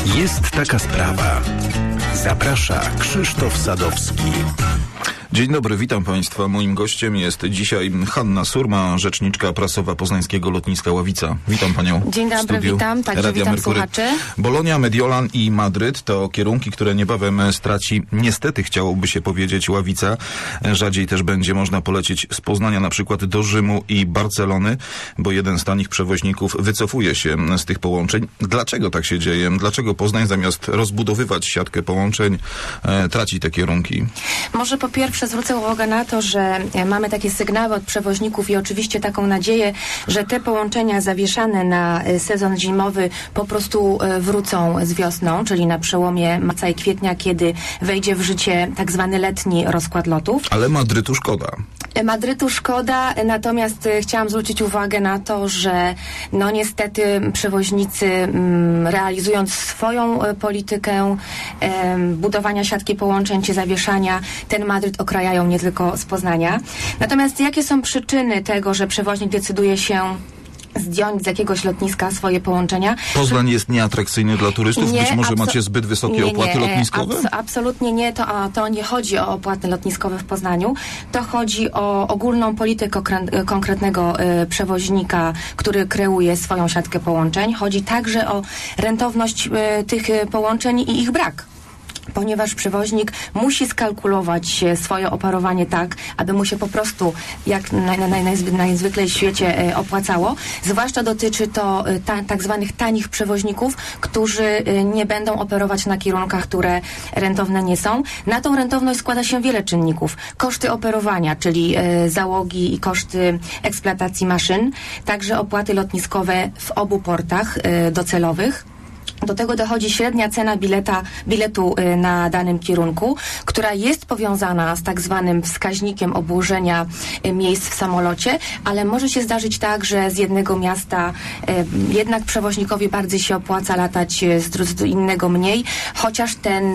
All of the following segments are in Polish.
Jest taka sprawa. Zaprasza Krzysztof Sadowski. Dzień dobry, witam Państwa. Moim gościem jest dzisiaj Hanna Surma, rzeczniczka prasowa poznańskiego lotniska Ławica. Witam Panią. Dzień dobry, witam. Także witam słuchaczy. Bolonia, Mediolan i Madryt to kierunki, które niebawem straci, niestety chciałoby się powiedzieć, Ławica. Rzadziej też będzie można polecieć z Poznania na przykład do Rzymu i Barcelony, bo jeden z tanich przewoźników wycofuje się z tych połączeń. Dlaczego tak się dzieje? Dlaczego Poznań zamiast rozbudowywać siatkę połączeń traci te kierunki? Może po pierwsze zwrócę uwagę na to, że mamy takie sygnały od przewoźników i oczywiście taką nadzieję, że te połączenia zawieszane na sezon zimowy po prostu wrócą z wiosną, czyli na przełomie marca i kwietnia, kiedy wejdzie w życie tak zwany letni rozkład lotów. Ale Madrytu szkoda. Madrytu szkoda, natomiast chciałam zwrócić uwagę na to, że no niestety przewoźnicy realizując swoją politykę budowania siatki połączeń czy zawieszania, ten Madryt okrajają nie tylko z Poznania. Natomiast jakie są przyczyny tego, że przewoźnik decyduje się zdjąć z jakiegoś lotniska swoje połączenia? Poznań jest nieatrakcyjny dla turystów? Nie, być może macie zbyt wysokie opłaty lotniskowe? Absolutnie nie. To nie chodzi o opłaty lotniskowe w Poznaniu. To chodzi o ogólną politykę konkretnego przewoźnika, który kreuje swoją siatkę połączeń. Chodzi także o rentowność tych połączeń i ich brak. Ponieważ przewoźnik musi skalkulować swoje operowanie tak, aby mu się po prostu jak najzwyklej w świecie opłacało. Zwłaszcza dotyczy to tak zwanych tanich przewoźników, którzy nie będą operować na kierunkach, które rentowne nie są. Na tą rentowność składa się wiele czynników. Koszty operowania, czyli załogi i koszty eksploatacji maszyn, także opłaty lotniskowe w obu portach docelowych. Do tego dochodzi średnia cena biletu na danym kierunku, która jest powiązana z tak zwanym wskaźnikiem obłożenia miejsc w samolocie, ale może się zdarzyć tak, że z jednego miasta jednak przewoźnikowi bardziej się opłaca latać z innego mniej, chociaż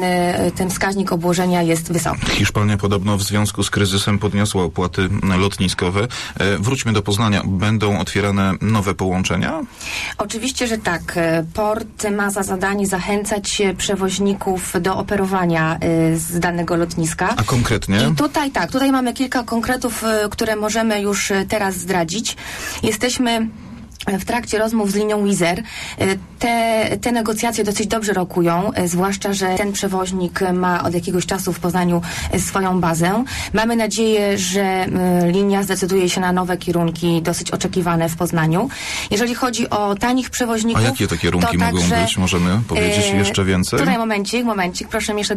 ten wskaźnik obłożenia jest wysoki. Hiszpania podobno w związku z kryzysem podniosła opłaty lotniskowe. Wróćmy do Poznania. Będą otwierane nowe połączenia? Oczywiście, że tak. Port ma za zadanie zachęcać przewoźników do operowania z danego lotniska. A konkretnie? I tutaj mamy kilka konkretów, które możemy już teraz zdradzić. Jesteśmy w trakcie rozmów z linią Wizz Air. Te negocjacje dosyć dobrze rokują, zwłaszcza, że ten przewoźnik ma od jakiegoś czasu w Poznaniu swoją bazę. Mamy nadzieję, że linia zdecyduje się na nowe kierunki dosyć oczekiwane w Poznaniu. Jeżeli chodzi o tanich przewoźników... A jakie te kierunki mogą być? Możemy powiedzieć jeszcze więcej? Tutaj momencik. Proszę mi jeszcze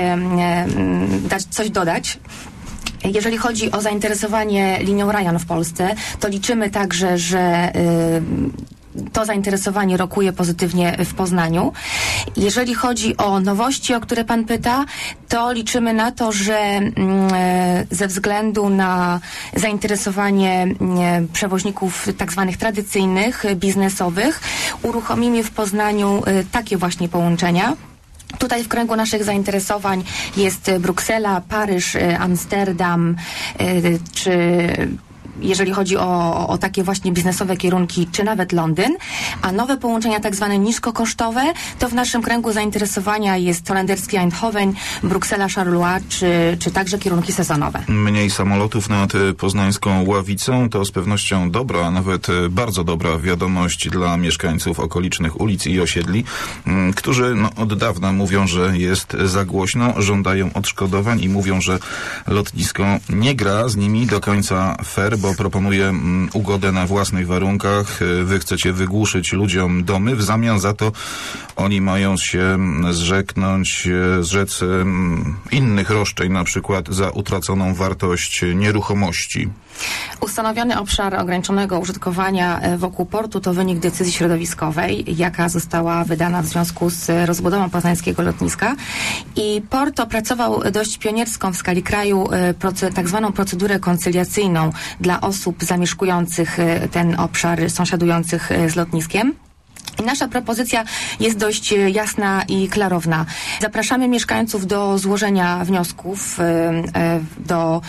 coś dodać. Jeżeli chodzi o zainteresowanie linią Ryanair w Polsce, to liczymy także, że to zainteresowanie rokuje pozytywnie w Poznaniu. Jeżeli chodzi o nowości, o które Pan pyta, to liczymy na to, że ze względu na zainteresowanie przewoźników tak zwanych tradycyjnych, biznesowych, uruchomimy w Poznaniu takie właśnie połączenia. Tutaj w kręgu naszych zainteresowań jest Bruksela, Paryż, Amsterdam, czy jeżeli chodzi o takie właśnie biznesowe kierunki, czy nawet Londyn, a nowe połączenia tak zwane niskokosztowe, to w naszym kręgu zainteresowania jest holenderski Eindhoven, Bruksela, Charleroi, czy także kierunki sezonowe. Mniej samolotów nad poznańską Ławicą to z pewnością dobra, a nawet bardzo dobra wiadomość dla mieszkańców okolicznych ulic i osiedli, którzy od dawna mówią, że jest za głośno, żądają odszkodowań i mówią, że lotnisko nie gra z nimi do końca fair, bo proponuje ugodę na własnych warunkach. Wy chcecie wygłuszyć ludziom domy. W zamian za to oni mają się zrzec innych roszczeń, na przykład za utraconą wartość nieruchomości. Ustanowiony obszar ograniczonego użytkowania wokół portu to wynik decyzji środowiskowej, jaka została wydana w związku z rozbudową poznańskiego lotniska. I port opracował dość pionierską w skali kraju tak zwaną procedurę koncyliacyjną dla osób zamieszkujących ten obszar, sąsiadujących z lotniskiem. I nasza propozycja jest dość jasna i klarowna. Zapraszamy mieszkańców do złożenia wniosków do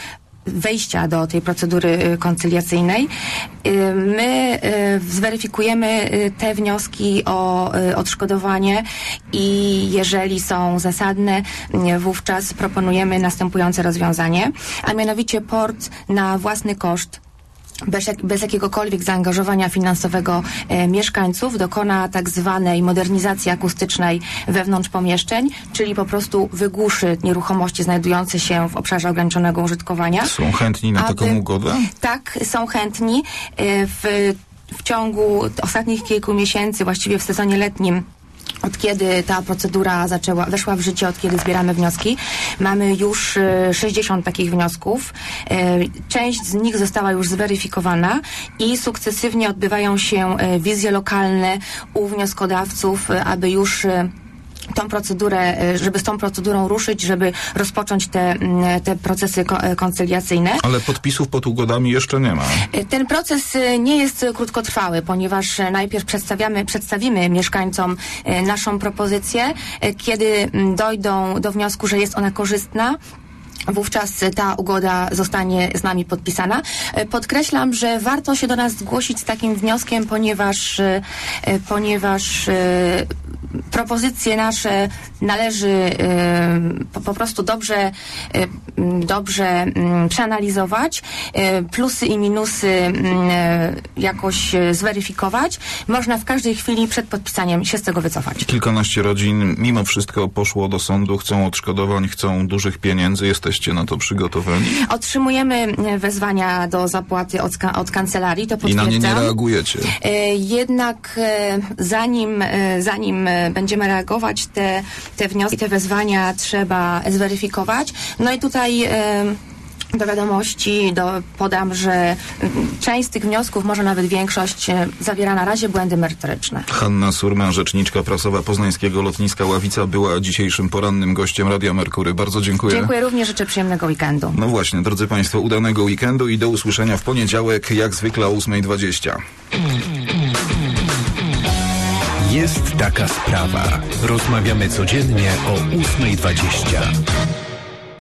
wejścia do tej procedury koncyliacyjnej. My zweryfikujemy te wnioski o odszkodowanie i jeżeli są zasadne, wówczas proponujemy następujące rozwiązanie, a mianowicie port na własny koszt bez jakiegokolwiek zaangażowania finansowego mieszkańców dokona tak zwanej modernizacji akustycznej wewnątrz pomieszczeń, czyli po prostu wygłuszy nieruchomości znajdujące się w obszarze ograniczonego użytkowania. Są chętni na taką ugodę? Tak, są chętni. W ciągu ostatnich kilku miesięcy, właściwie w sezonie letnim, od kiedy ta procedura weszła w życie, od kiedy zbieramy wnioski, mamy już 60 takich wniosków. Część z nich została już zweryfikowana i sukcesywnie odbywają się wizje lokalne u wnioskodawców, aby już tą procedurę, żeby z tą procedurą ruszyć, żeby rozpocząć te procesy koncyliacyjne. Ale podpisów pod ugodami jeszcze nie ma. Ten proces nie jest krótkotrwały, ponieważ najpierw przedstawimy mieszkańcom naszą propozycję. Kiedy dojdą do wniosku, że jest ona korzystna, wówczas ta ugoda zostanie z nami podpisana. Podkreślam, że warto się do nas zgłosić z takim wnioskiem, ponieważ propozycje nasze należy po prostu dobrze przeanalizować, plusy i minusy jakoś zweryfikować. Można w każdej chwili przed podpisaniem się z tego wycofać. Kilkanaście rodzin mimo wszystko poszło do sądu, chcą odszkodowań, chcą dużych pieniędzy. Jesteście na to przygotowani? Otrzymujemy wezwania do zapłaty od kancelarii, to potwierdzam. I na nie nie reagujecie? Jednak zanim będziemy reagować, te wnioski, te wezwania trzeba zweryfikować. No i tutaj do wiadomości podam, że część z tych wniosków, może nawet większość, zawiera na razie błędy merytoryczne. Hanna Surman, rzeczniczka prasowa Poznańskiego Lotniska Ławica, była dzisiejszym porannym gościem Radia Merkury. Bardzo dziękuję. Dziękuję również, życzę przyjemnego weekendu. No właśnie, drodzy Państwo, udanego weekendu i do usłyszenia w poniedziałek, jak zwykle o 8:20. Jest taka sprawa. Rozmawiamy codziennie o 8:20.